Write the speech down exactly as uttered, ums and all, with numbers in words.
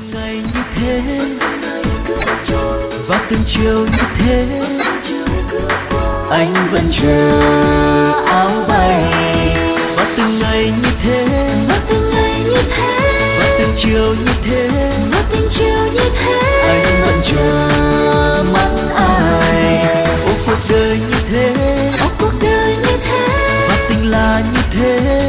từng ngày như thế và từng chiều như thế, anh vẫn chờ áo bay. Và từng ngày như thế, và từng ngày như thế, và từng chiều như thế, và từng chiều như thế, anh vẫn chờ mắt ai. Ô cuộc đời như thế, ô cuộc đời như thế, và tình là như thế,